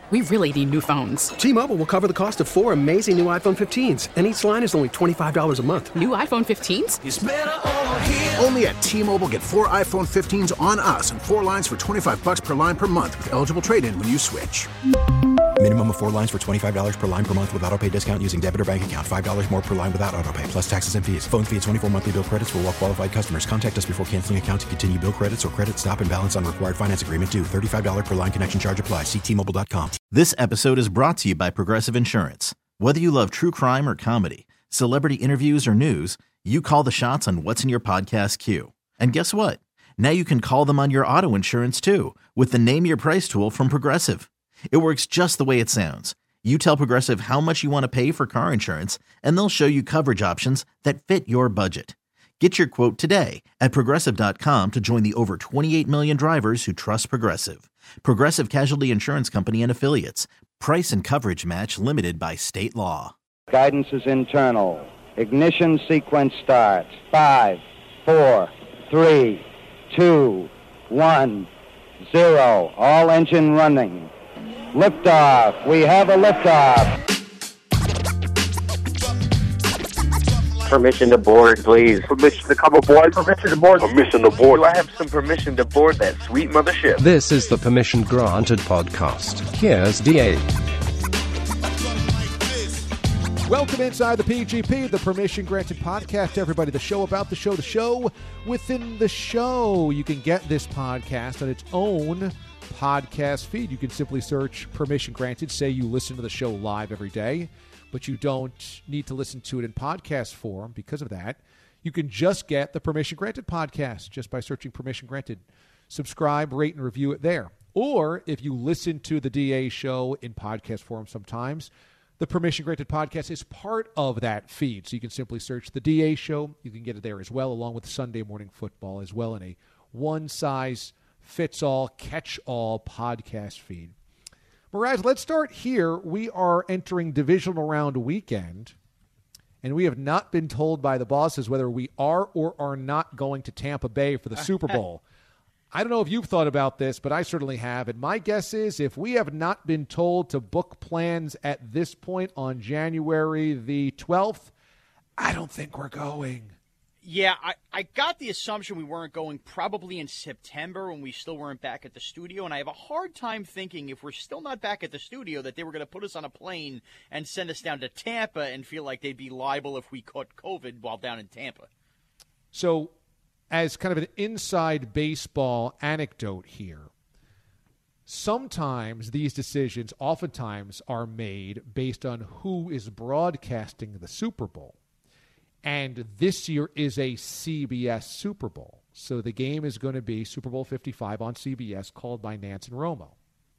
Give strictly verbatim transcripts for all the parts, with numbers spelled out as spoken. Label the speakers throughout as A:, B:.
A: we really need new phones.
B: T-Mobile will cover the cost of four amazing new iPhone fifteens, and each line is only twenty-five dollars a month.
A: New iPhone fifteens?
C: It's better over here.
D: Only at T-Mobile, get four iPhone fifteens on us and four lines for twenty-five dollars per line per month with eligible trade-in when you switch.
E: Minimum of four lines for twenty-five dollars per line per month with autopay discount using debit or bank account. five dollars more per line without autopay, plus taxes and fees. Phone fee at twenty-four monthly bill credits for well-qualified customers. Contact us before canceling account to continue bill credits or credit stop and balance on required finance agreement due. thirty-five dollars per line connection charge applies. See T Mobile dot com.
F: This episode is brought to you by Progressive Insurance. Whether you love true crime or comedy, celebrity interviews or news, you call the shots on what's in your podcast queue. And guess what? Now you can call them on your auto insurance too with the Name Your Price tool from Progressive. It works just the way it sounds. You tell Progressive how much you want to pay for car insurance, and they'll show you coverage options that fit your budget. Get your quote today at Progressive dot com to join the over twenty-eight million drivers who trust Progressive. Progressive Casualty Insurance Company and Affiliates. Price and coverage match limited by state law.
G: Guidance is internal. Ignition sequence starts. Five, four, three, two, one, zero. All engine running. Liftoff. We have a liftoff.
H: Permission to board, please.
I: Permission to come aboard.
H: Permission to board.
I: Permission to board.
H: Do I have some permission to board that sweet mothership?
J: This is the Permission Granted podcast. Here's D A.
K: Welcome inside the P G P, the Permission Granted podcast, everybody. The show about the show, the show within the show. You can get this podcast on its own podcast feed. You can simply search Permission Granted. Say you listen to the show live every day, but you don't need to listen to it in podcast form. Because of that, you can just get the Permission Granted podcast just by searching Permission Granted. Subscribe, rate, and review it there. Or if you listen to the D A show in podcast form sometimes, the Permission Granted podcast is part of that feed. So you can simply search the D A show. You can get it there as well, along with Sunday Morning Football as well in a one-size-fits-all, catch-all podcast feed. Mraz, let's start here. We are entering divisional round weekend, and we have not been told by the bosses whether we are or are not going to Tampa Bay for the Super Bowl. I don't know if you've thought about this, but I certainly have. And my guess is if we have not been told to book plans at this point on January the twelfth, I don't think we're going.
L: Yeah, I, I got the assumption we weren't going probably in September when we still weren't back at the studio, and I have a hard time thinking if we're still not back at the studio that they were going to put us on a plane and send us down to Tampa and feel like they'd be liable if we caught COVID while down in Tampa.
K: So, as kind of an inside baseball anecdote here, sometimes these decisions oftentimes are made based on who is broadcasting the Super Bowl. And this year is a C B S Super Bowl. So the game is going to be Super Bowl fifty-five on C B S, called by Nance and Romo.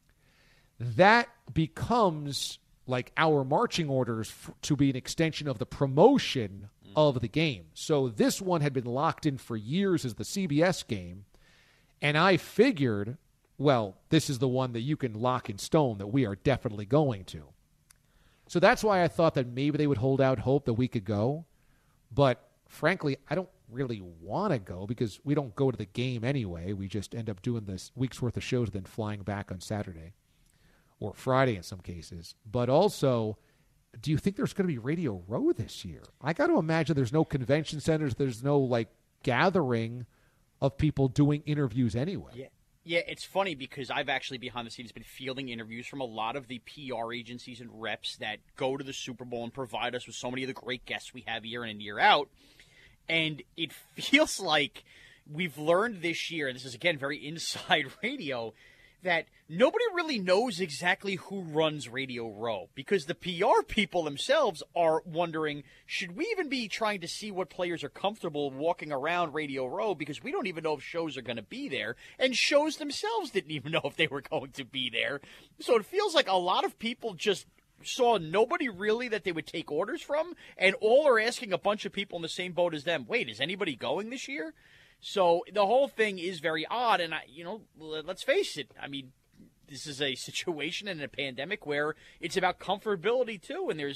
K: That becomes like our marching orders f- to be an extension of the promotion mm. of the game. So this one had been locked in for years as the C B S game. And I figured, well, this is the one that you can lock in stone that we are definitely going to. So that's why I thought that maybe they would hold out hope that we could go. But frankly, I don't really want to go because we don't go to the game anyway. We just end up doing this week's worth of shows and then flying back on Saturday or Friday in some cases. But also, do you think there's going to be Radio Row this year? I got to imagine there's no convention centers. There's no like gathering of people doing interviews anyway.
L: Yeah. Yeah, it's funny because I've actually behind the scenes been fielding interviews from a lot of the P R agencies and reps that go to the Super Bowl and provide us with so many of the great guests we have year in and year out. And it feels like we've learned this year, and this is, again, very inside radio, that nobody really knows exactly who runs Radio Row because the P R people themselves are wondering, should we even be trying to see what players are comfortable walking around Radio Row because we don't even know if shows are going to be there, and shows themselves didn't even know if they were going to be there. So it feels like a lot of people just saw nobody really that they would take orders from, and all are asking a bunch of people in the same boat as them, wait, is anybody going this year? So the whole thing is very odd, and, I, you know, let's face it. I mean, this is a situation in a pandemic where it's about comfortability, too, and there's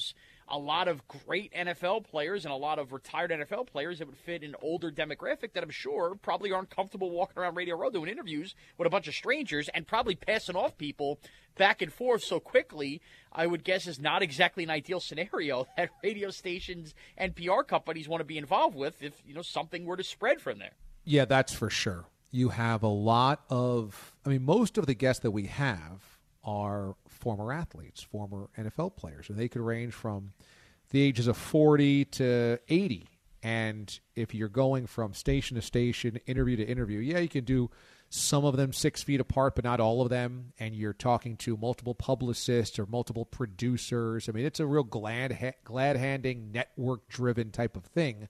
L: a lot of great N F L players and a lot of retired N F L players that would fit an older demographic that I'm sure probably aren't comfortable walking around Radio Row doing interviews with a bunch of strangers and probably passing off people back and forth so quickly. I would guess is not exactly an ideal scenario that radio stations and P R companies want to be involved with if, you know, something were to spread from there.
K: Yeah, that's for sure. You have a lot of, I mean, most of the guests that we have are former athletes, former N F L players, and they could range from the ages of forty to eighty. And if you're going from station to station, interview to interview, yeah, you can do some of them six feet apart, but not all of them. And you're talking to multiple publicists or multiple producers. I mean, it's a real glad ha- glad-handing, network-driven type of thing.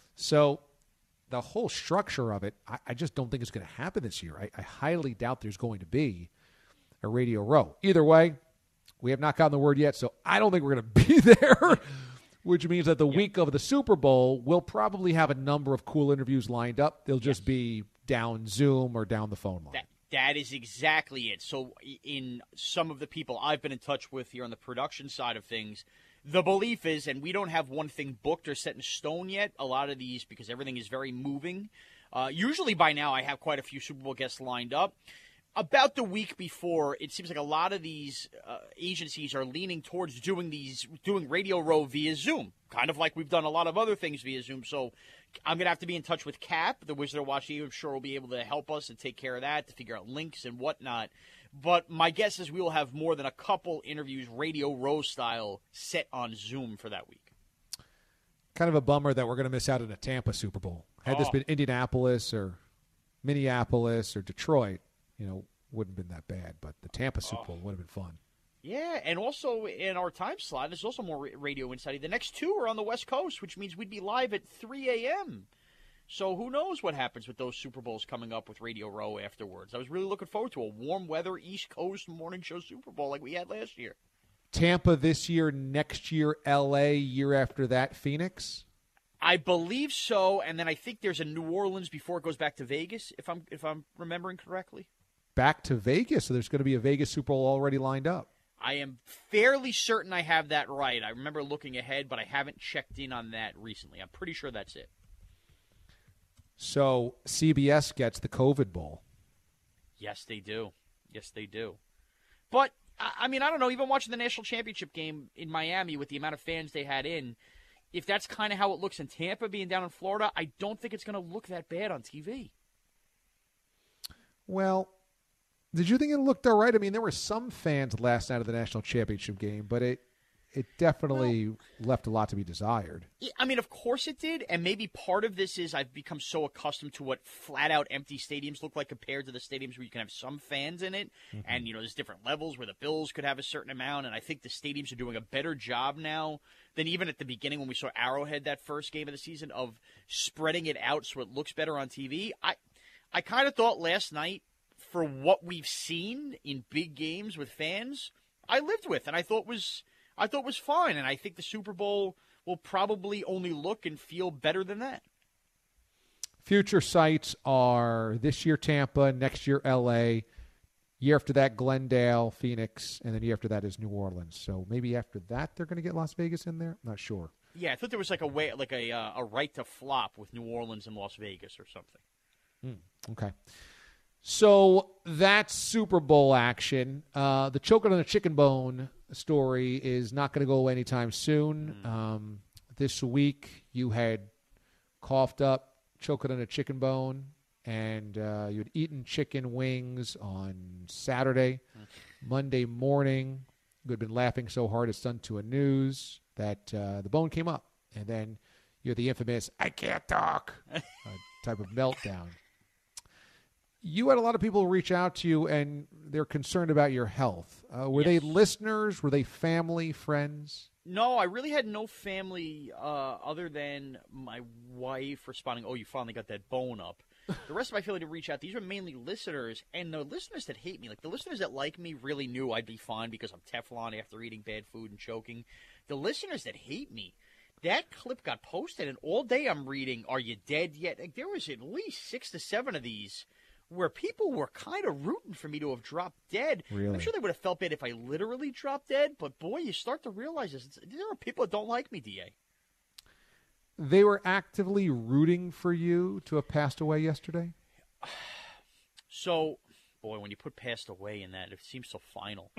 K: So the whole structure of it, I, I just don't think it's going to happen this year. I, I highly doubt there's going to be a Radio Row. Either way, we have not gotten the word yet, so I don't think we're going to be there, which means that the yep. week of the Super Bowl, we'll probably have a number of cool interviews lined up. They'll just yes. be down Zoom or down the phone line.
L: That, that is exactly it. So in some of the people I've been in touch with here on the production side of things, the belief is, and we don't have one thing booked or set in stone yet, a lot of these, because everything is very moving. Uh, usually by now I have quite a few Super Bowl guests lined up. About the week before, it seems like a lot of these uh, agencies are leaning towards doing these, doing Radio Row via Zoom, kind of like we've done a lot of other things via Zoom. So I'm going to have to be in touch with Cap, the Wizard of Watching. I'm sure will be able to help us and take care of that, to figure out links and whatnot. But my guess is we will have more than a couple interviews, Radio Row style, set on Zoom for that week.
K: Kind of a bummer that we're going to miss out on a Tampa Super Bowl. Had oh. this been Indianapolis or Minneapolis or Detroit, you know, wouldn't have been that bad. But the Tampa Super Bowl oh. would have been fun.
L: Yeah, and also in our time slot, there's also more radio insight. The next two are on the West Coast, which means we'd be live at three a.m., So who knows what happens with those Super Bowls coming up with Radio Row afterwards. I was really looking forward to a warm weather East Coast morning show Super Bowl like we had last year.
K: Tampa this year, next year L A, year after that Phoenix?
L: I believe so, and then I think there's a New Orleans before it goes back to Vegas, if I'm if I'm remembering correctly.
K: Back to Vegas, so there's going to be a Vegas Super Bowl already lined up.
L: I am fairly certain I have that right. I remember looking ahead, but I haven't checked in on that recently. I'm pretty sure that's it.
K: So C B S gets the COVID Bowl.
L: Yes, they do. Yes, they do. But, I mean, I don't know, even watching the national championship game in Miami with the amount of fans they had in, if that's kind of how it looks in Tampa, being down in Florida, I don't think it's going to look that bad on T V.
K: Well, did you think it looked all right? I mean, there were some fans last night of the national championship game, but it it definitely well, left a lot to be desired.
L: I mean, of course it did, and maybe part of this is I've become so accustomed to what flat-out empty stadiums look like compared to the stadiums where you can have some fans in it, mm-hmm. and, you know, there's different levels where the Bills could have a certain amount, and I think the stadiums are doing a better job now than even at the beginning when we saw Arrowhead that first game of the season of spreading it out so it looks better on T V. I, I kind of thought last night, for what we've seen in big games with fans, I lived with, and I thought was... I thought it was fine, and I think the Super Bowl will probably only look and feel better than that.
K: Future sites are this year Tampa, next year L A, year after that Glendale, Phoenix, and then year after that is New Orleans. So maybe after that they're going to get Las Vegas in there? I'm not sure.
L: Yeah, I thought there was like a way, like a uh, a right to flop with New Orleans and Las Vegas or something.
K: Mm, okay. So that's Super Bowl action. Uh, the choking on a chicken bone story is not going to go anytime soon. Mm. Um, this week you had coughed up, choking on a chicken bone, and uh, you had eaten chicken wings on Saturday. Mm. Monday morning, you had been laughing so hard it's done to a news that uh, the bone came up. And then you had the infamous, I can't talk, uh, type of meltdown. You had a lot of people reach out to you, and they're concerned about your health. Uh, were yes. they listeners? Were they family, friends?
L: No, I really had no family uh, other than my wife responding, oh, you finally got that bone up. The rest of my family to reach out, these were mainly listeners, and the listeners that hate me, like the listeners that like me really knew I'd be fine because I'm Teflon after eating bad food and choking. The listeners that hate me, that clip got posted, and all day I'm reading, are you dead yet? Like, there was at least six to seven of these where people were kind of rooting for me to have dropped dead.
K: Really?
L: I'm sure they would have felt bad if I literally dropped dead, but boy, you start to realize this. There are people that don't like me, D A.
K: They were actively rooting for you to have passed away yesterday?
L: So, boy, when you put passed away in that, it seems so final.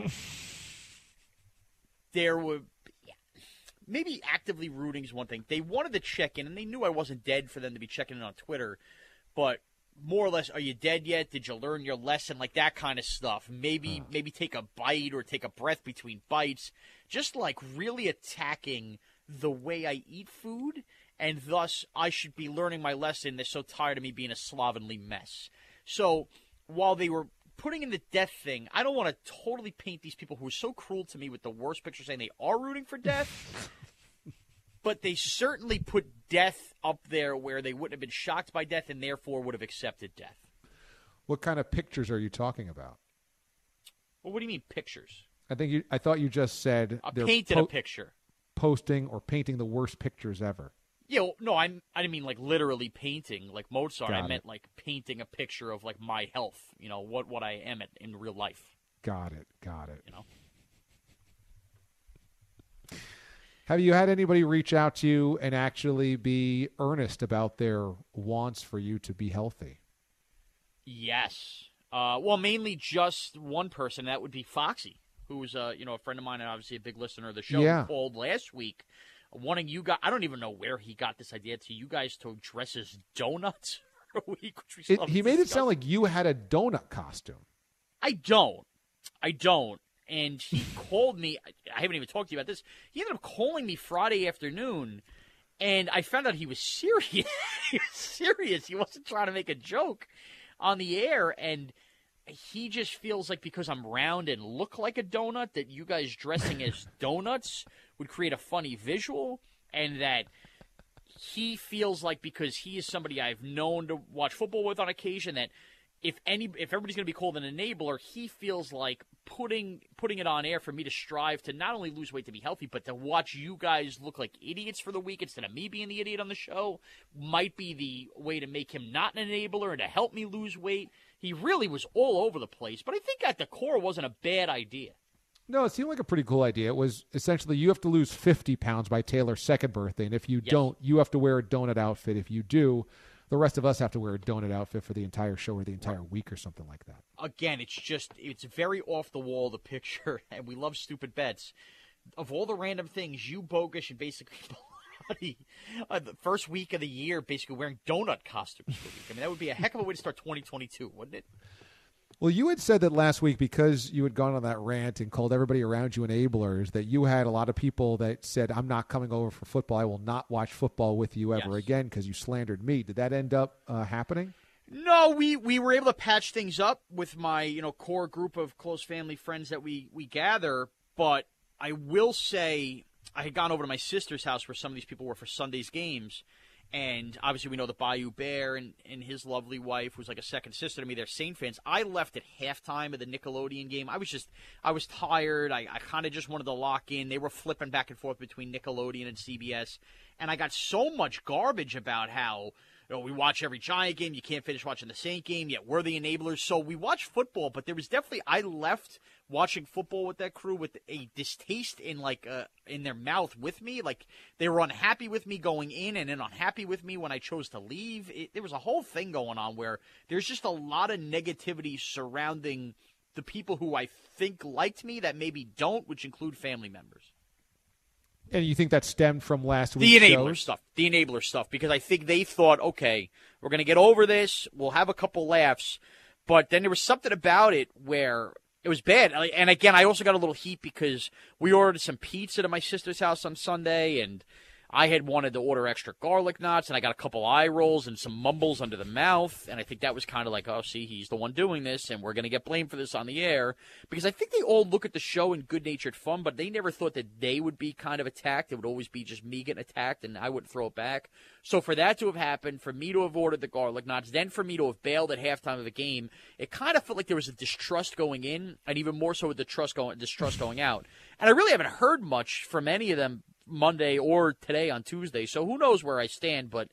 L: There were, maybe actively rooting is one thing. They wanted to check in, and they knew I wasn't dead for them to be checking in on Twitter, but more or less, are you dead yet? Did you learn your lesson? Like that kind of stuff. Maybe huh. maybe take a bite or take a breath between bites. Just like really attacking the way I eat food, and thus I should be learning my lesson. They're so tired of me being a slovenly mess. So while they were putting in the death thing, I don't want to totally paint these people who are so cruel to me with the worst picture saying they are rooting for death. But they certainly put death up there where they wouldn't have been shocked by death and therefore would have accepted death.
K: What kind of pictures are you talking about?
L: Well, what do you mean pictures?
K: I think you. I thought you just said
L: I
K: they're
L: painted
K: po-
L: a picture.
K: Posting or painting the worst pictures ever.
L: Yeah, well, no, I'm, I didn't mean like literally painting like Mozart.
K: Got
L: I
K: it.
L: meant like painting a picture of like my health, you know, what, what I am at, in real life.
K: Got it. Got it.
L: You know.
K: Have you had anybody reach out to you and actually be earnest about their wants for you to be healthy?
L: Yes. Uh, well, mainly just one person. That would be Foxy, who's uh, you know, a friend of mine and obviously a big listener of the show.
K: Yeah.
L: Who called last week, wanting you guys. I don't even know where he got this idea to you guys to dress as donuts for a week. Which we
K: It, he made it sound like you had a donut costume.
L: I don't. I don't. And he called me. I haven't even talked to you about this. He ended up calling me Friday afternoon, and I found out he was serious. He was serious. He wasn't trying to make a joke on the air, and he just feels like because I'm round and look like a donut, that you guys dressing as donuts would create a funny visual, and that he feels like because he is somebody I've known to watch football with on occasion, that if any if everybody's going to be called an enabler, he feels like putting putting it on air for me to strive to not only lose weight to be healthy, but to watch you guys look like idiots for the week instead of me being the idiot on the show might be the way to make him not an enabler and to help me lose weight. He really was all over the place, but I think at the core it wasn't a bad idea.
K: No, it seemed like a pretty cool idea. It was essentially you have to lose fifty pounds by Taylor's second birthday, and if you
L: Yes.
K: don't, you have to wear a donut outfit. If you do, the rest of us have to wear a donut outfit for the entire show or the entire week or something like that.
L: Again, it's just, it's very off the wall, the picture, and we love stupid bets. Of all the random things, you bogus and basically bloody, uh, the first week of the year basically wearing donut costumes for a week. I mean, that would be a heck of a way to start twenty twenty-two, wouldn't it?
K: Well, you had said that last week because you had gone on that rant and called everybody around you enablers, that you had a lot of people that said, I'm not coming over for football. I will not watch football with you ever
L: Yes.
K: again because you slandered me. Did that end up uh, happening?
L: No, we, we were able to patch things up with my, you know, core group of close family friends that we, we gather, but I will say I had gone over to my sister's house where some of these people were for Sunday's games. And obviously we know that Bayou Bear and, and his lovely wife was like a second sister to me. They're Saint fans. I left at halftime of the Nickelodeon game. I was just, I was tired. I, I kind of just wanted to lock in. They were flipping back and forth between Nickelodeon and C B S. And I got so much garbage about how, you know, we watch every Giant game. You can't finish watching the Saint game, yet we're the enablers. So we watch football, but there was definitely, I left watching football with that crew with a distaste in like uh, in their mouth with me. Like they were unhappy with me going in and then unhappy with me when I chose to leave. It, there was a whole thing going on where there's just a lot of negativity surrounding the people who I think liked me that maybe don't, which include family members.
K: And you think that stemmed from last
L: The
K: week's
L: enabler
K: shows?
L: stuff. The enabler stuff. Because I think they thought, okay, we're going to get over this. We'll have a couple laughs. But then there was something about it where it was bad. And again, I also got a little heat because we ordered some pizza to my sister's house on Sunday, and I had wanted to order extra garlic knots, and I got a couple eye rolls and some mumbles under the mouth, and I think that was kind of like, oh, see, he's the one doing this, and we're going to get blamed for this on the air, because I think they all look at the show in good-natured fun, but they never thought that they would be kind of attacked. It would always be just me getting attacked, and I wouldn't throw it back. So for that to have happened, for me to have ordered the garlic knots, then for me to have bailed at halftime of the game, it kind of felt like there was a distrust going in, and even more so with the trust going, distrust going out. And I really haven't heard much from any of them Monday or today on Tuesday, so who knows where I stand, but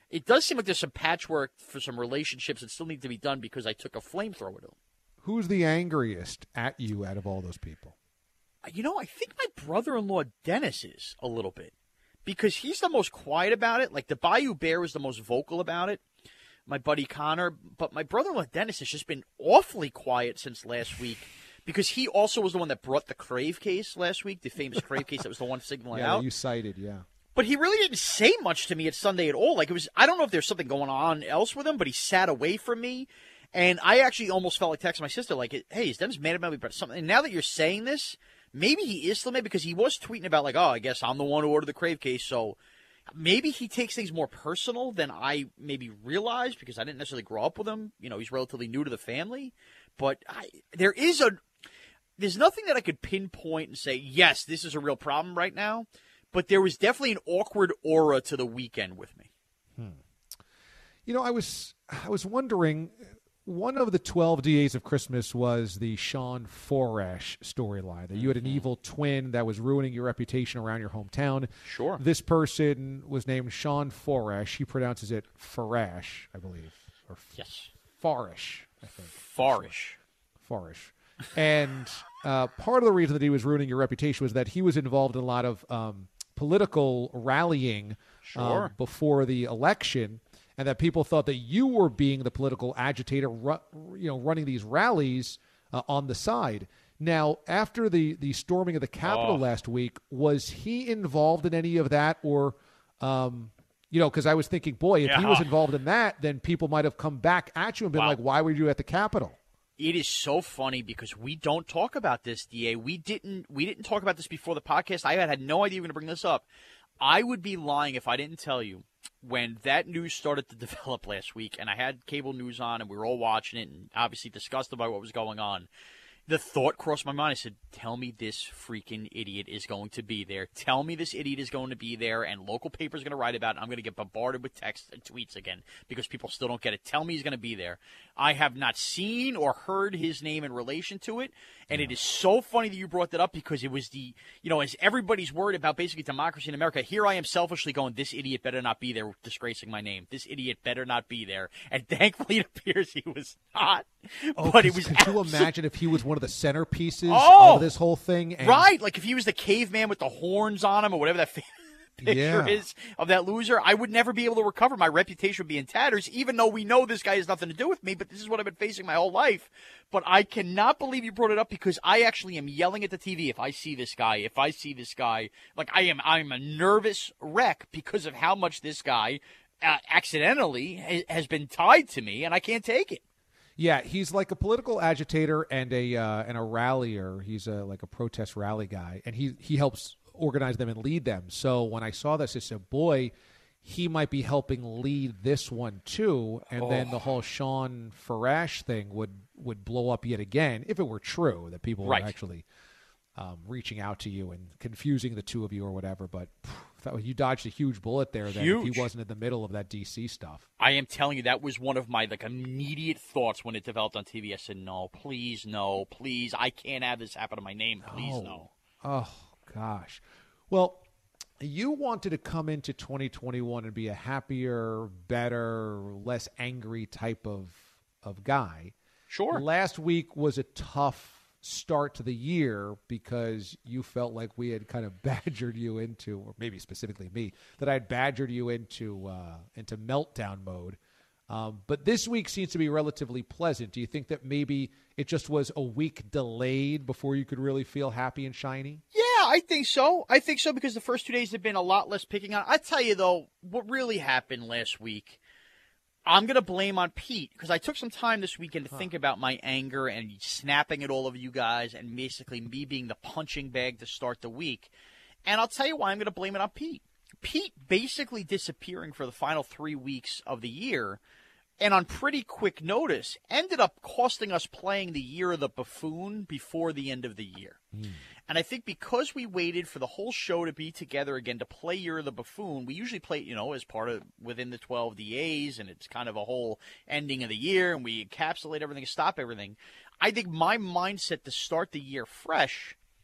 L: it does seem like there's some patchwork for some relationships that still need to be done because I took a flamethrower to him.
K: Who's the angriest at you out of all those people?
L: You know, I think my brother-in-law Dennis is a little bit because he's the most quiet about it. Like the Bayou Bear was the most vocal about it. My buddy Connor, but my brother-in-law Dennis has just been awfully quiet since last week because he also was the one that brought the Crave case last week, the famous Crave case that was the one signaling
K: yeah,
L: out.
K: You cited, yeah.
L: But he really didn't say much to me at Sunday at all. Like it was, I don't know if there's something going on else with him, but he sat away from me, and I actually almost felt like texting my sister, like, "Hey, is Dennis mad about me about something?" And now that you're saying this, maybe he is still mad because he was tweeting about like, "Oh, I guess I'm the one who ordered the Crave case," so. Maybe he takes things more personal than I maybe realized because I didn't necessarily grow up with him. You know, he's relatively new to the family. But I, there is a – there's nothing that I could pinpoint and say, yes, this is a real problem right now. But there was definitely an awkward aura to the weekend with me.
K: Hmm. You know, I was I was wondering – one of the twelve Days of Christmas was the Sean Foresh storyline, that you had an evil twin that was ruining your reputation around your hometown.
L: Sure.
K: This person was named Sean Foresh. He pronounces it Farash, I believe. Or
L: yes.
K: Farish, I think.
L: Farish.
K: Farish. And uh, part of the reason that he was ruining your reputation was that he was involved in a lot of um, political rallying
L: sure.
K: um, before the election. And that people thought that you were being the political agitator, ru- you know, running these rallies uh, on the side. Now, after the, the storming of the Capitol
L: oh.
K: last week, was he involved in any of that? Or, um, you know, because I was thinking, boy, if
L: yeah.
K: he was involved in that, then people might have come back at you and been
L: wow.
K: like, why were you at the Capitol?
L: It is so funny because we don't talk about this, D A. We didn't, we didn't talk about this before the podcast. I had, had no idea you were going to bring this up. I would be lying if I didn't tell you when that news started to develop last week and I had cable news on and we were all watching it and obviously disgusted by what was going on. The thought crossed my mind. I said, tell me this freaking idiot is going to be there. Tell me this idiot is going to be there and local papers are going to write about it. I'm going to get bombarded with texts and tweets again because people still don't get it. Tell me he's going to be there. I have not seen or heard his name in relation to it. And it is so funny that you brought that up because it was the, you know, as everybody's worried about basically democracy in America, here I am selfishly going, this idiot better not be there, disgracing my name. This idiot better not be there. And thankfully it appears he was not.
K: Oh,
L: but it was
K: could
L: absolutely...
K: you imagine if he was one of the centerpieces
L: oh,
K: of this whole thing? And...
L: Right. Like if he was the caveman with the horns on him or whatever that picture
K: yeah.
L: is of that loser, I would never be able to recover. My reputation would be in tatters, even though we know this guy has nothing to do with me, but this is what I've been facing my whole life. But I cannot believe you brought it up because I actually am yelling at the T V if I see this guy, if I see this guy. Like I am I'm a nervous wreck because of how much this guy uh, accidentally ha- has been tied to me, and I can't take it.
K: Yeah, he's like a political agitator and a uh, and a rallier. He's a, like a protest rally guy, and he, he helps organize them and lead them. So when I saw this, I said, boy, he might be helping lead this one too. And oh. then the whole Sean Farash thing would, would blow up yet again if it were true that people
L: right.
K: were actually um, reaching out to you and confusing the two of you or whatever. But phew, you dodged a huge bullet there then if he wasn't in the middle of that D C stuff.
L: I am telling you, that was one of my like immediate thoughts when it developed on T V. I said, no, please, no, please. I can't have this happen to my name. Please,
K: no.
L: no.
K: Oh, gosh. Well, you wanted to come into twenty twenty-one and be a happier, better, less angry type of of guy.
L: Sure.
K: Last week was a tough start to the year because you felt like we had kind of badgered you into, or maybe specifically me, that I had badgered you into uh, into meltdown mode. Um, but this week seems to be relatively pleasant. Do you think that maybe it just was a week delayed before you could really feel happy and shiny?
L: Yeah, I think so. I think so because the first two days have been a lot less picking on. I tell you, though, what really happened last week, I'm going to blame on Pete because I took some time this weekend to huh. think about my anger and snapping at all of you guys and basically me being the punching bag to start the week. And I'll tell you why I'm going to blame it on Pete. Pete basically disappearing for the final three weeks of the year and on pretty quick notice ended up costing us playing the Year of the Buffoon before the end of the year. Mm. And I think because we waited for the whole show to be together again to play Year of the Buffoon, we usually play, you know, as part of within the twelve D As, and it's kind of a whole ending of the year, and we encapsulate everything and stop everything. I think my mindset to start the year fresh,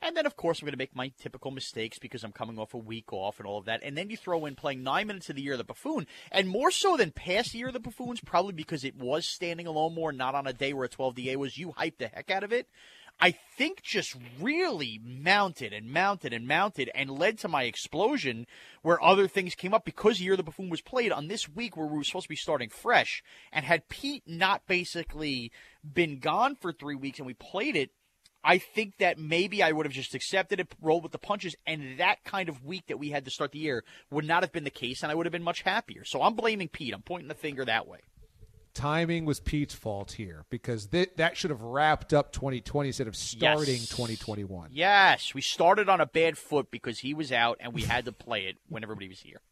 L: And then, of course, I'm going to make my typical mistakes because I'm coming off a week off and all of that. And then you throw in playing nine minutes of the Year of the Buffoon. And more so than past Year of the Buffoons, probably because it was standing alone more, not on a day where a twelve D A was, you hyped the heck out of it. I think just really mounted and mounted and mounted and led to my explosion where other things came up because Year of the Buffoon was played on this week where we were supposed to be starting fresh. And had Pete not basically been gone for three weeks and we played it, I think that maybe I would have just accepted it, rolled with the punches, and that kind of week that we had to start the year would not have been the case, and I would have been much happier. So I'm blaming Pete. I'm pointing the finger that way.
K: Timing was Pete's fault here because th- that should have wrapped up twenty twenty instead of starting
L: yes.
K: twenty twenty-one.
L: Yes, we started on a bad foot because he was out and we had to play it when everybody was here.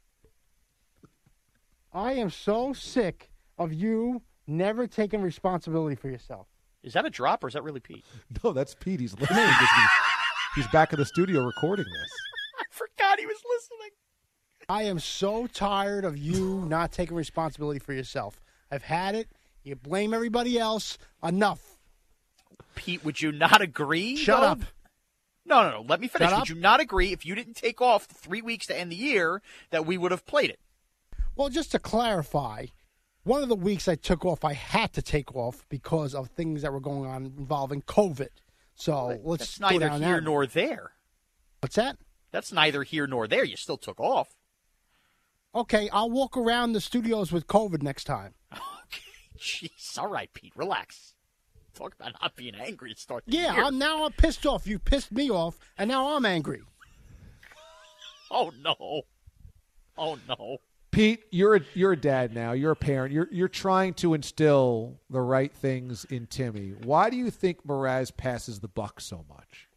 C: I am so sick of you never taking responsibility for yourself.
L: Is that a drop or is that really Pete?
K: No, that's Pete. He's listening. he's, he's back in the studio recording this.
L: I forgot he was listening.
C: I am so tired of you not taking responsibility for yourself. I've had it. You blame everybody else. Enough.
L: Pete, would you not agree?
C: Shut
L: though?
C: up.
L: No, no, no. Let me finish.
C: Shut
L: Would
C: up.
L: you not agree if you didn't take off the three weeks to end the year that we would have played it?
C: Well, just to clarify, one of the weeks I took off, I had to take off because of things that were going on involving COVID. So
L: But
C: let's
L: That's
C: go
L: neither
C: down
L: here
C: that.
L: nor there.
C: What's that?
L: That's neither here nor there. You still took off.
C: Okay, I'll walk around the studios with COVID next time.
L: Okay, jeez. All right, Pete, relax. Talk about not being angry at start the
C: Yeah,
L: year.
C: I'm, now I'm pissed off. You pissed me off, and now I'm angry.
L: Oh, no. Oh, no.
K: Pete, you're a, you're a dad now. You're a parent. You're you're trying to instill the right things in Timmy. Why do you think Mraz passes the buck so much?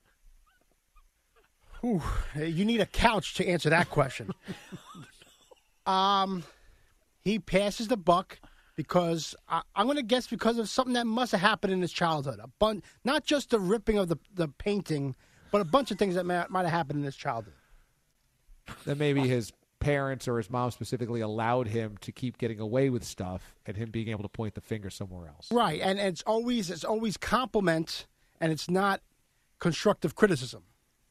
C: Whew, you need a couch to answer that question. um, he passes the buck because I, I'm going to guess because of something that must have happened in his childhood. A bun- not just the ripping of the, the painting, but a bunch of things that may, might have happened in his childhood.
K: That maybe his parents or his mom specifically allowed him to keep getting away with stuff and him being able to point the finger somewhere else.
C: Right, and, and it's always it's always compliment, and it's not constructive criticism.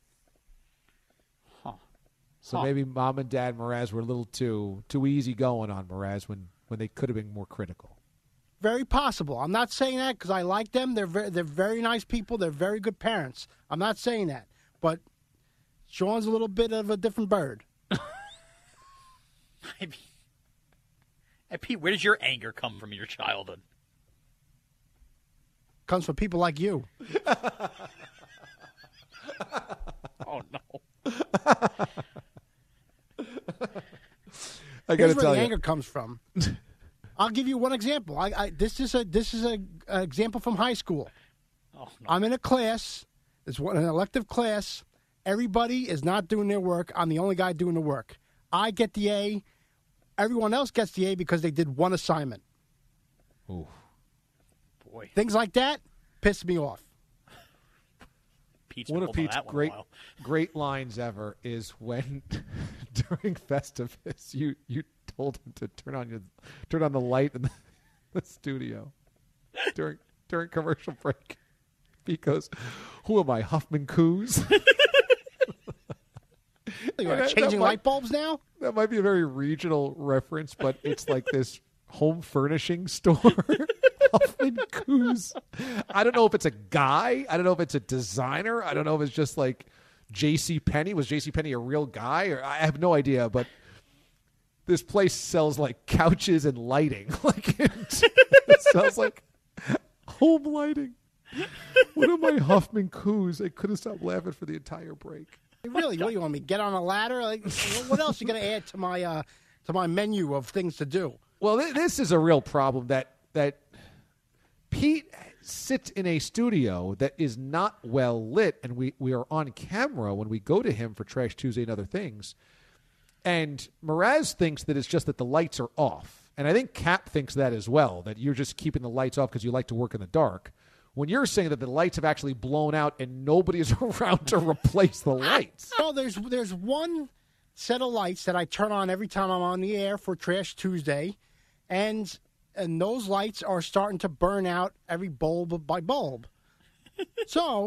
L: Huh.
K: So
L: huh.
K: maybe mom and dad Mraz were a little too too easy going on Mraz when, when they could have been more critical.
C: Very possible. I'm not saying that because I like them. They're very, they're very nice people. They're very good parents. I'm not saying that. But Sean's a little bit of a different bird.
L: I mean, hey, Pete, where does your anger come from in your childhood?
C: Comes from people like you.
L: Oh, no.
K: I got to
C: Here's where
K: tell
C: the
K: you.
C: anger comes from. I'll give you one example. I, I this is a this is a, an example from high school.
L: Oh, no.
C: I'm in a class. It's one- an elective class. Everybody is not doing their work. I'm the only guy doing the work. I get the A. Everyone else gets the A because they did one assignment.
K: Ooh.
L: Boy.
C: Things like that piss me off.
L: Pete's
K: One
L: been
K: of
L: holding
K: Pete's
L: that one a
K: great
L: while.
K: great lines ever is when during Festivus you you told him to turn on your turn on the light in the, the studio during during commercial break. He goes, "Who am I, Huffman Coos?"
C: You are
K: that-
C: changing
K: that might-
C: light bulbs now?
K: That might be a very regional reference, but it's like this home furnishing store. Huffman Coos. I don't know if it's a guy. I don't know if it's a designer. I don't know if it's just like J C Penney. Was J C Penney a real guy? Or I have no idea, but this place sells like couches and lighting. Like it, it sells like home lighting. What am I, Huffman Coos? I couldn't stop laughing for the entire break.
C: Really? What do you want me to get on a ladder? Like, what else are you going to add to my uh, to my menu of things to do?
K: Well, th- this is a real problem that that Pete sits in a studio that is not well lit, and we, we are on camera when we go to him for Trash Tuesday and other things. And Mraz thinks that it's just that the lights are off. And I think Cap thinks that as well, that you're just keeping the lights off because you like to work in the dark. When you're saying that the lights have actually blown out and nobody is around to replace the lights.
C: No, there's there's one set of lights that I turn on every time I'm on the air for Trash Tuesday, and and those lights are starting to burn out every bulb by bulb. So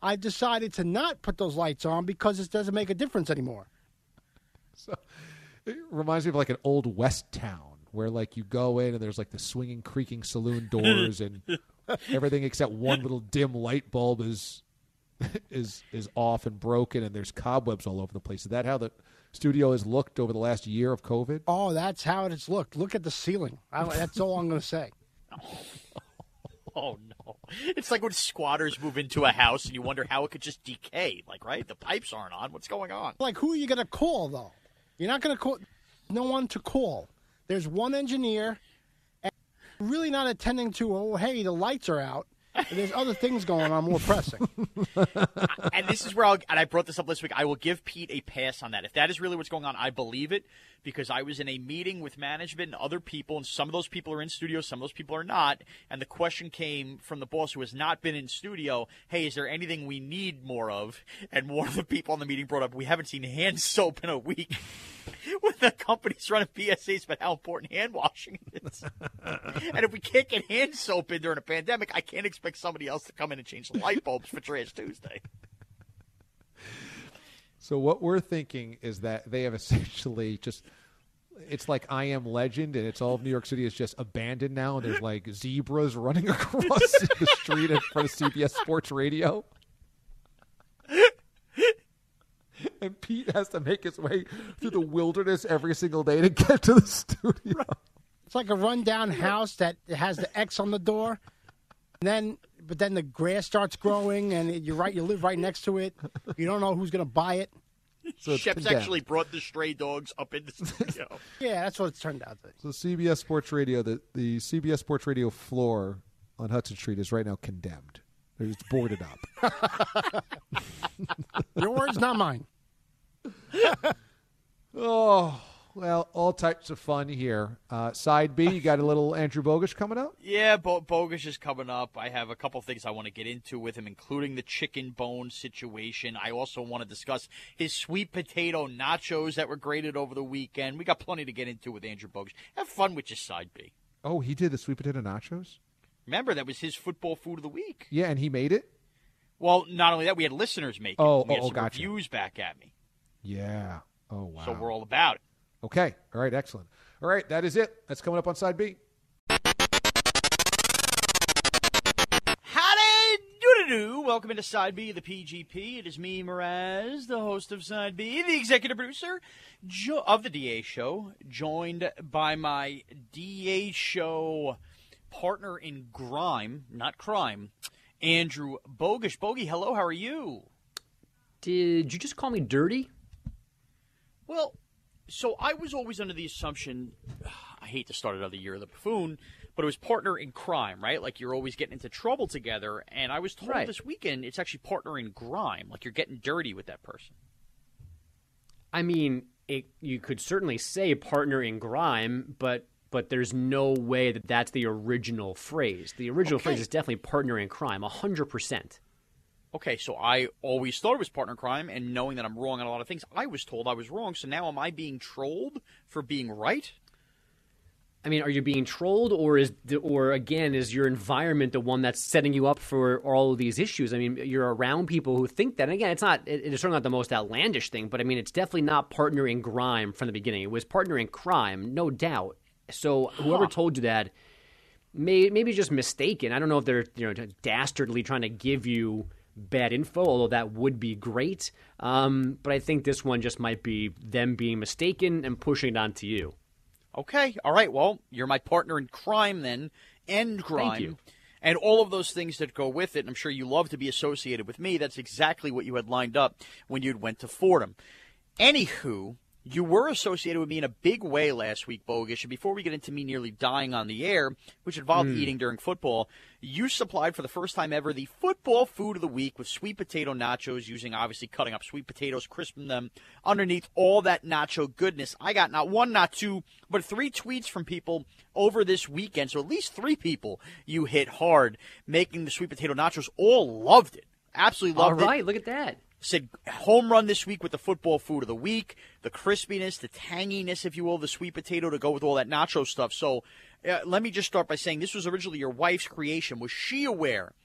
C: I decided to not put those lights on because it doesn't make a difference anymore.
K: So it reminds me of like an old West town where like you go in and there's like the swinging, creaking saloon doors and everything except one little dim light bulb is is is off and broken and there's cobwebs all over the place. Is that how the studio has looked over the last year of COVID?
C: Oh, that's how it's looked. Look at the ceiling. I, that's all I'm going to say.
L: Oh, no. It's like when squatters move into a house and you wonder how it could just decay. Like, right? The pipes aren't on. What's going on?
C: Like, who are you going to call, though? You're not going to call. No one to call. There's one engineer and really not attending to, oh, hey, the lights are out. And there's other things going on more pressing.
L: And this is where I'll, and I brought this up this week, I will give Pete a pass on that. If that is really what's going on, I believe it, because I was in a meeting with management and other people, and some of those people are in studio, some of those people are not, and the question came from the boss who has not been in studio, hey, is there anything we need more of? And one of the people on the meeting brought up, we haven't seen hand soap in a week. When the company's running P S As about how important hand washing is. And if we can't get hand soap in during a pandemic, I can't expect somebody else to come in and change the light bulbs for Trash Tuesday.
K: So what we're thinking is that they have essentially just, it's like I Am Legend, and it's all of New York City is just abandoned now, and there's like zebras running across the street in front of C B S Sports Radio. And Pete has to make his way through the wilderness every single day to get to the studio.
C: It's like a rundown house that has the X on the door. And then, but then the grass starts growing, and you're right. You live right next to it. You don't know who's going to buy it.
K: So
L: Shep's actually brought the stray dogs up in the studio.
C: Yeah, that's what it's turned out to be.
K: So C B S Sports Radio, the, the C B S Sports Radio floor on Hudson Street is right now condemned. It's boarded up.
C: Your words, not mine.
K: Oh, well, all types of fun here. Uh, side B, you got a little Andrew Bogusch coming up?
L: Yeah, Bo- Bogusch is coming up. I have a couple things I want to get into with him, including the chicken bone situation. I also want to discuss his sweet potato nachos that were graded over the weekend. We got plenty to get into with Andrew Bogusch. Have fun with your side B.
K: Oh, he did the sweet potato nachos?
L: Remember, that was his football food of the week.
K: Yeah, and he made it?
L: Well, not only that, we had listeners make it.
K: Oh,
L: we had
K: oh,
L: some
K: gotcha.
L: reviews back at me.
K: Yeah. Oh, wow.
L: So we're all about it.
K: Okay. All right. Excellent. All right. That is it. That's coming up on Side B.
L: Howdy do-do-do. Welcome into Side B of the P G P. It is me, Mraz, the host of Side B, the executive producer jo- of the D A Show, joined by my D A Show partner in grime, not crime, Andrew Bogusch. Bogey, hello. How are you?
I: Did you just call me dirty?
L: Well, so I was always under the assumption, I hate to start another year of the buffoon, but it was partner in crime, right? Like you're always getting into trouble together. And I was told
I: right.
L: this weekend it's actually partner in grime, like you're getting dirty with that person.
I: I mean, it, you could certainly say partner in grime, but but there's no way that that's the original phrase. The original
L: Okay.
I: phrase is definitely partner in crime, one hundred percent.
L: Okay, so I always thought it was partner in crime, and knowing that I'm wrong on a lot of things, I was told I was wrong. So now am I being trolled for being right?
I: I mean, are you being trolled, or is the, or again, is your environment the one that's setting you up for all of these issues? I mean, you're around people who think that. And again, it's not. It, it's certainly not the most outlandish thing, but I mean, it's definitely not partner in grime from the beginning. It was partner in crime, no doubt. So whoever
L: Huh.
I: told you that may maybe just mistaken. I don't know if they're you know dastardly trying to give you bad info, although that would be great. Um, but I think this one just might be them being mistaken and pushing it onto you.
L: Okay, all right, well, you're my partner in crime then, and crime.
I: Thank you.
L: And all of those things that go with it, and I'm sure you love to be associated with me. That's exactly what you had lined up when you went to Fordham. Anywho, you were associated with me in a big way last week, Bogusch. And before we get into me nearly dying on the air, which involved
I: Mm.
L: eating during football, you supplied for the first time ever the football food of the week with sweet potato nachos, using obviously cutting up sweet potatoes, crisping them underneath all that nacho goodness. I got not one, not two, but three tweets from people over this weekend. So at least three people you hit hard making the sweet potato nachos. All loved it. Absolutely loved it.
I: All right, look at that.
L: Said home run this week with the football food of the week, the crispiness, the tanginess, if you will, the sweet potato to go with all that nacho stuff. So uh, let me just start by saying this was originally your wife's creation. Was she aware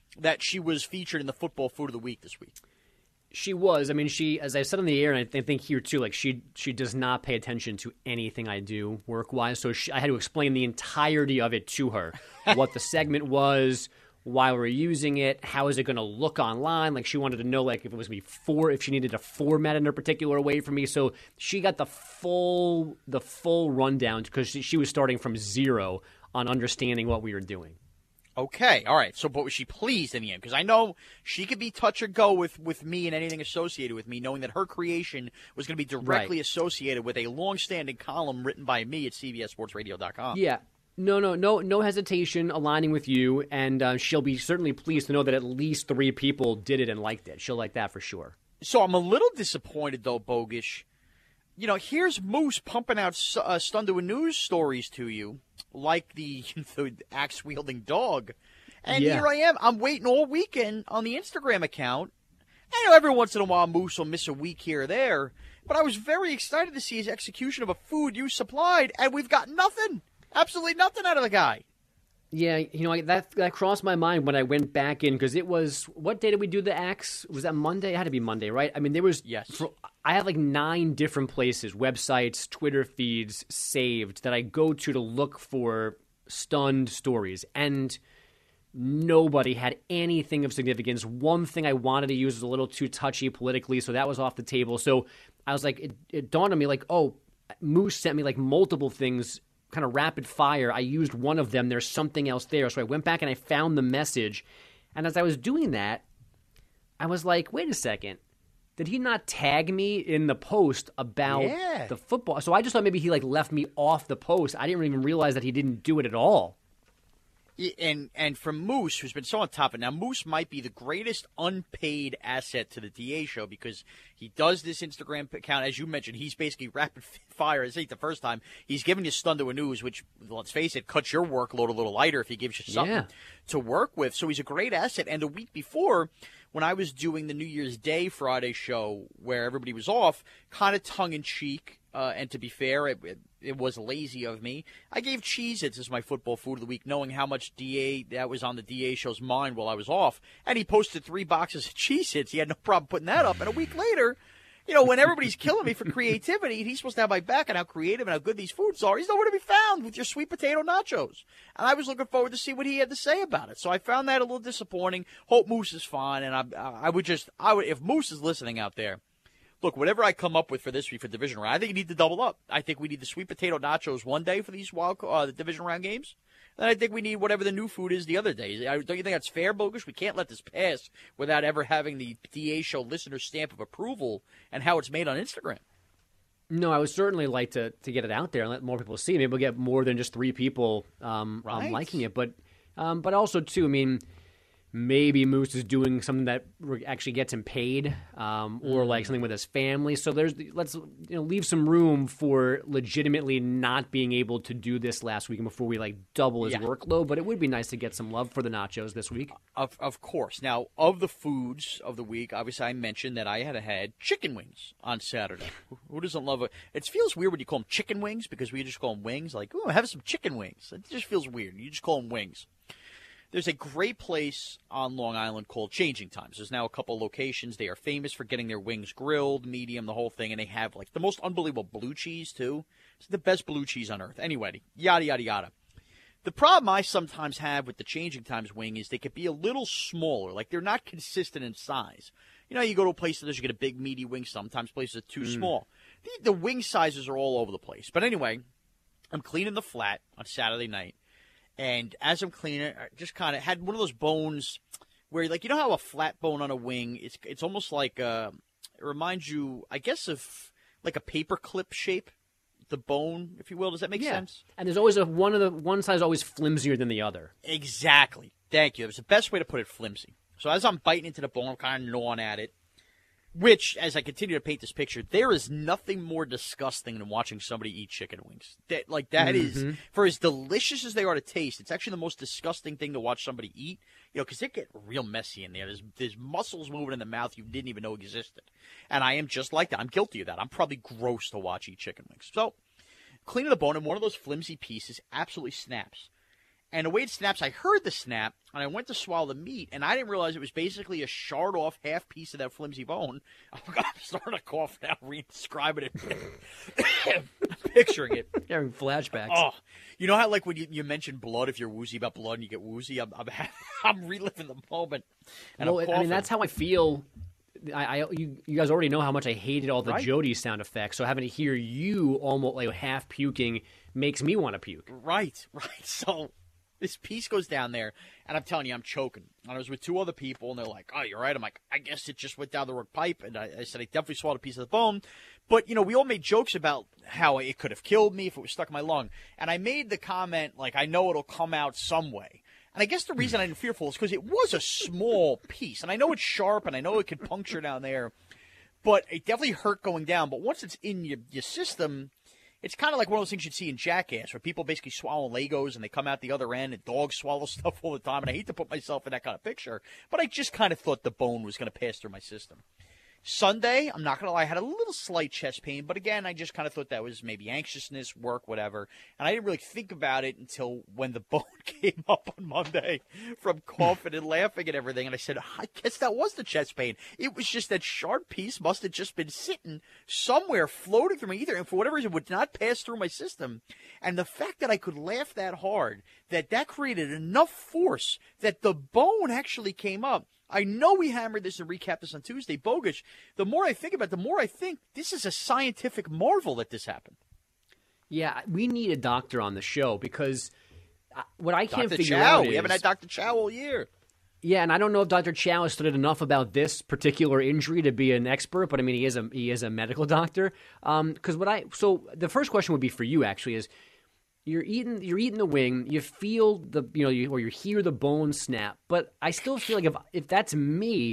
L: that she was featured in the Football Food of the Week this week.
I: She was. I mean, she, as I said on the air, and I th- think here too, like she she does not pay attention to anything I do work-wise. So she, I had to explain the entirety of it to her, what the segment was, why we're using it, how is it going to look online. Like she wanted to know, like if it was going to be for, if she needed to format it in a particular way for me. So she got the full the full rundown because she, she was starting from zero on understanding what we were doing.
L: Okay, all right. So, but was she pleased in the end? Because I know she could be touch or go with, with me and anything associated with me, knowing that her creation was going to be directly
I: Right.
L: associated with a long-standing column written by me at C B S Sports Radio dot com.
I: Yeah. No, no, no, no hesitation aligning with you, and uh, she'll be certainly pleased to know that at least three people did it and liked it. She'll like that for sure.
L: So I'm a little disappointed, though, Bogish. You know, here's Moose pumping out uh, Stun Doing News stories to you, like the, the axe-wielding dog. And
I: Yeah.
L: here I am. I'm waiting all weekend on the Instagram account. I know every once in a while Moose will miss a week here or there, but I was very excited to see his execution of a food you supplied, and we've got nothing. Absolutely nothing out of the guy.
I: Yeah, you know, I, that that crossed my mind when I went back in because it was, what day did we do the axe? Was that Monday? It had to be Monday, right? I mean, there was,
L: yes.
I: For, I had like nine different places, websites, Twitter feeds saved that I go to to look for stunned stories, and nobody had anything of significance. One thing I wanted to use was a little too touchy politically, so that was off the table. So I was like, it, it dawned on me like, oh, Moose sent me like multiple things kind of rapid fire. I used one of them. There's something else there. So I went back and I found the message. And as I was doing that, I was like, wait a second. Did he not tag me in the post about
L: Yeah.
I: the football? So I just thought maybe he like left me off the post. I didn't even realize that he didn't do it at all.
L: Yeah, And and from Moose, who's been so on top of it. Now, Moose might be the greatest unpaid asset to the D A show because he does this Instagram account. As you mentioned, he's basically rapid fire. This ain't the first time. He's giving you Stun Doing News, which, let's face it, cuts your workload a little lighter if he gives you something
I: Yeah.
L: to work with. So he's a great asset. And the week before, when I was doing the New Year's Day Friday show where everybody was off, kind of tongue-in-cheek, uh, and to be fair, it, it, it was lazy of me, I gave Cheez-Its as my football food of the week, knowing how much D A that was on the D A show's mind while I was off. And he posted three boxes of Cheez-Its. He had no problem putting that up. And a week later, you know, when everybody's killing me for creativity, he's supposed to have my back and how creative and how good these foods are. He's nowhere to be found with your sweet potato nachos. And I was looking forward to see what he had to say about it. So I found that a little disappointing. Hope Moose is fine. And I, I would just, I would, if Moose is listening out there, look, whatever I come up with for this week for division round, I think you need to double up. I think we need the sweet potato nachos one day for these wild uh, the division round games. Then I think we need whatever the new food is the other day. Don't you think that's fair, Bogus? We can't let this pass without ever having the D A show listener stamp of approval and how it's made on Instagram.
I: No, I would certainly like to, to get it out there and let more people see it. Maybe we'll get more than just three people um,
L: Right.
I: um, liking it. But um, but also, too, I mean, maybe Moose is doing something that re- actually gets him paid, um, or like something with his family. So there's let's you know leave some room for legitimately not being able to do this last week before we like double his
L: Yeah.
I: workload. But it would be nice to get some love for the nachos this week.
L: Of of course. Now, of the foods of the week, obviously I mentioned that I had had chicken wings on Saturday. Who- Who doesn't love it? It feels weird when you call them chicken wings because we just call them wings. Like, ooh, have some chicken wings. It just feels weird. You just call them wings. There's a great place on Long Island called Changing Times. There's now a couple locations. They are famous for getting their wings grilled, medium, the whole thing, and they have like the most unbelievable blue cheese too. It's the best blue cheese on earth. Anyway, yada yada yada. The problem I sometimes have with the Changing Times wing is they could be a little smaller. Like they're not consistent in size. You know, you go to a place that does you get a big meaty wing. Sometimes places are too
I: Mm.
L: small. The, the wing sizes are all over the place. But anyway, I'm cleaning the flat on Saturday night. And as I'm cleaning it, I just kind of had one of those bones where, like, you know how a flat bone on a wing, it's it's almost like, uh, it reminds you, I guess, of like a paper clip shape, the bone, if you will. Does that make
I: Yeah.
L: sense?
I: And there's always a one of the one side is always flimsier than the other.
L: Exactly. Thank you. It was the best way to put it, flimsy. So as I'm biting into the bone, I'm kind of gnawing at it. Which, as I continue to paint this picture, there is nothing more disgusting than watching somebody eat chicken wings. That, like, that is,
I: Mhm.
L: for as delicious as they are to taste, it's actually the most disgusting thing to watch somebody eat. You know, because they get real messy in there. There's, there's muscles moving in the mouth you didn't even know existed. And I am just like that. I'm guilty of that. I'm probably gross to watch eat chicken wings. So, cleaning the bone, and one of those flimsy pieces absolutely snaps. And the way it snaps, I heard the snap, and I went to swallow the meat, and I didn't realize it was basically a shard off half piece of that flimsy bone. I'm starting to cough now, re-describing it, picturing it.
I: Having flashbacks.
L: Oh, you know how like when you, you mention blood, if you're woozy about blood and you get woozy, I'm I'm, I'm reliving the moment. And
I: well,
L: I'm coughing.
I: I mean, that's how I feel. I, I you, you guys already know how much I hated all the
L: Right.
I: Jody sound effects, so having to hear you almost like half puking makes me want to puke.
L: Right, right. So this piece goes down there, and I'm telling you, I'm choking. And I was with two other people, and they're like, oh, you're right. I'm like, I guess it just went down the wrong pipe. And I, I said, I definitely swallowed a piece of the bone. But, you know, we all made jokes about how it could have killed me if it was stuck in my lung. And I made the comment, like, I know it'll come out some way. And I guess the reason I didn't fearful is because it was a small piece. And I know it's sharp, and I know it could puncture down there. But it definitely hurt going down. But once it's in your, your system, it's kind of like one of those things you'd see in Jackass, where people basically swallow Legos and they come out the other end, and dogs swallow stuff all the time. And I hate to put myself in that kind of picture, but I just kind of thought the bone was going to pass through my system. Sunday, I'm not going to lie, I had a little slight chest pain, but again, I just kind of thought that was maybe anxiousness, work, whatever. And I didn't really think about it until when the bone came up on Monday from coughing and laughing and everything. And I said, I guess that was the chest pain. It was just that sharp piece must have just been sitting somewhere, floating through my ether, and for whatever reason would not pass through my system. And the fact that I could laugh that hard, that that created enough force that the bone actually came up. I know we hammered this and recapped this on Tuesday. Bogus, the more I think about it, the more I think this is a scientific marvel that this happened.
I: Yeah, we need a doctor on the show because what I can't
L: Doctor
I: figure
L: Chow.
I: out is...
L: We haven't had Doctor Chow all year.
I: Yeah, and I don't know if Doctor Chow has studied enough about this particular injury to be an expert, but I mean, he is a he is a medical doctor. Um, because what I so the first question would be for you actually is you're eating you're eating the wing, you feel the you know you, or you hear the bone snap, but I still feel like if if that's me,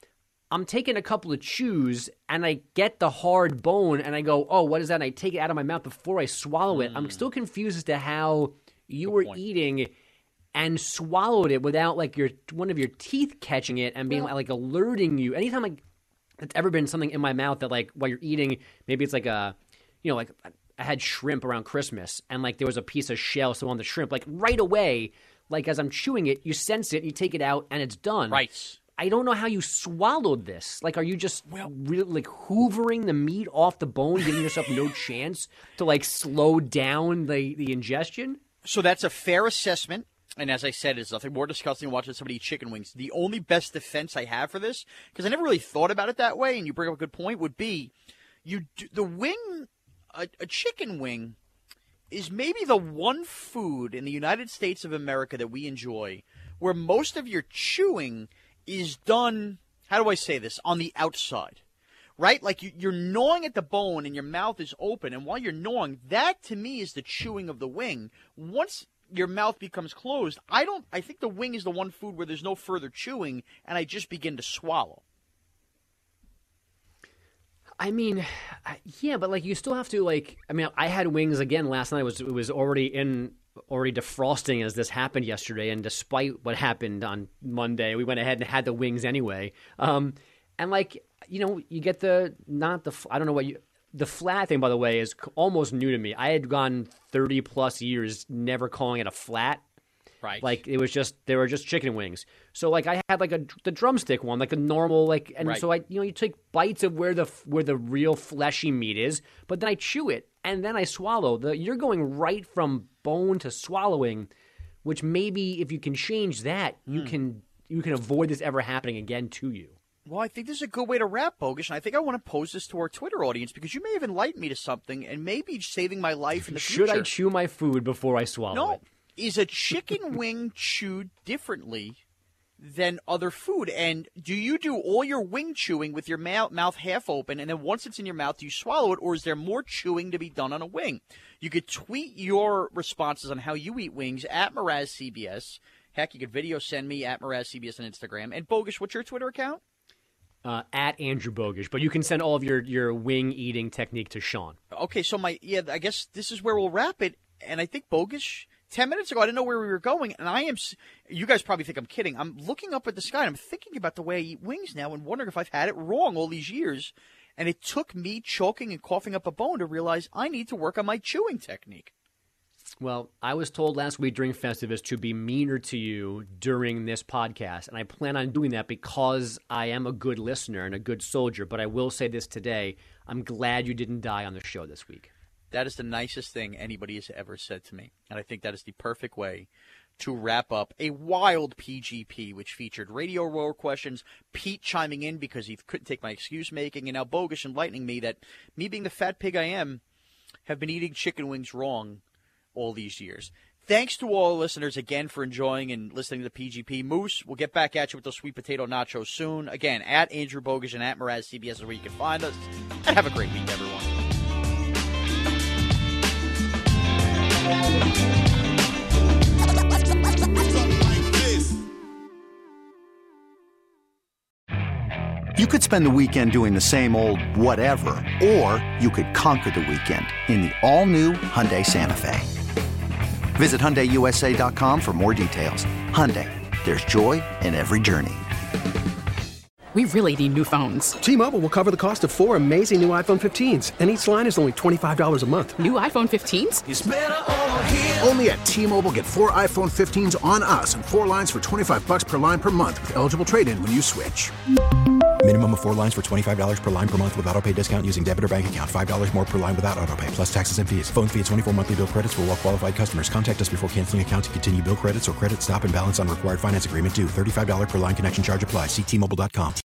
I: I'm taking a couple of chews and I get the hard bone and I go, oh, what is that? And I take it out of my mouth before I swallow it. Mm. I'm still confused as to how you Good were point. eating and swallowed it without like your one of your teeth catching it and being well, like alerting you. Anytime like it's ever been something in my mouth that like while you're eating, maybe it's like a, you know, like I had shrimp around Christmas and like there was a piece of shell still on the shrimp. Like right away, like as I'm chewing it, you sense it, you take it out, and it's done.
L: Right.
I: I don't know how you swallowed this. Like, are you just well, really like hoovering the meat off the bone, giving yourself no chance to like slow down the, the ingestion?
L: So that's a fair assessment. And as I said, it's nothing more disgusting than watching somebody eat chicken wings. The only best defense I have for this, because I never really thought about it that way, and you bring up a good point, would be you do, the wing, a, a chicken wing, is maybe the one food in the United States of America that we enjoy where most of your chewing is done, how do I say this, on the outside, right? Like you, you're gnawing at the bone and your mouth is open, and while you're gnawing, that to me is the chewing of the wing. Once your mouth becomes closed, I don't. I think the wing is the one food where there's no further chewing, and I just begin to swallow.
I: I mean, yeah, but like you still have to like. I mean, I had wings again last night. It was it was already in already defrosting as this happened yesterday, and despite what happened on Monday, we went ahead and had the wings anyway. Um, and like you know, you get the not the I don't know what you. The flat thing, by the way, is almost new to me. I had gone thirty plus years never calling it a flat.
L: Right.
I: Like it was just they were just chicken wings. So like I had like a the drumstick one, like a normal like, and
L: right.
I: so I you know you take bites of where the where the real fleshy meat is, but then I chew it and then I swallow. The you're going right from bone to swallowing, which maybe if you can change that, you mm. can you can avoid this ever happening again to you.
L: Well, I think this is a good way to wrap, Bogus, and I think I want to pose this to our Twitter audience because you may have enlightened me to something and maybe saving my life in the
I: future.
L: Should
I: I chew my food before I swallow
L: no.
I: it?
L: Is a chicken wing chewed differently than other food? And do you do all your wing chewing with your mouth, mouth half open, and then once it's in your mouth, do you swallow it, or is there more chewing to be done on a wing? You could tweet your responses on how you eat wings at MrazCBS. Heck, you could video send me at MrazCBS on Instagram. And Bogus, what's your Twitter account?
I: Uh, at Andrew Bogish, but you can send all of your, your wing eating technique to Sean.
L: Okay, so my yeah, I guess this is where we'll wrap it. And I think Bogish, ten minutes ago, I didn't know where we were going, and I am. You guys probably think I'm kidding. I'm looking up at the sky, and I'm thinking about the way I eat wings now, and wondering if I've had it wrong all these years. And it took me choking and coughing up a bone to realize I need to work on my chewing technique.
I: Well, I was told last week during Festivus to be meaner to you during this podcast, and I plan on doing that because I am a good listener and a good soldier. But I will say this today. I'm glad you didn't die on the show this week.
L: That is the nicest thing anybody has ever said to me. And I think that is the perfect way to wrap up a wild P G P, which featured Radio Roar questions, Pete chiming in because he couldn't take my excuse making, and now Bogus enlightening me that me being the fat pig I am have been eating chicken wings wrong all these years. Thanks to all the listeners again for enjoying and listening to the P G P. Moose, we'll get back at you with those sweet potato nachos soon. Again, at Andrew Bogus and at Mraz C B S is where you can find us. And have a great week, everyone.
M: You could spend the weekend doing the same old whatever, or you could conquer the weekend in the all-new Hyundai Santa Fe. Visit Hyundai U S A dot com for more details. Hyundai, there's joy in every journey.
A: We really need new phones.
B: T-Mobile will cover the cost of four amazing new iPhone fifteens, and each line is only twenty-five dollars a month.
A: New iPhone fifteens?
D: It's better over here. Only at T-Mobile, get four iPhone fifteens on us and four lines for twenty-five bucks per line per month with eligible trade-in when you switch.
E: Minimum of four lines for twenty-five dollars per line per month with autopay discount using debit or bank account. five dollars more per line without autopay, plus taxes and fees. Phone fee at twenty-four monthly bill credits for well-qualified customers. Contact us before canceling account to continue bill credits or credit stop and balance on required finance agreement due. thirty-five dollars per line connection charge applies. See T Mobile dot com.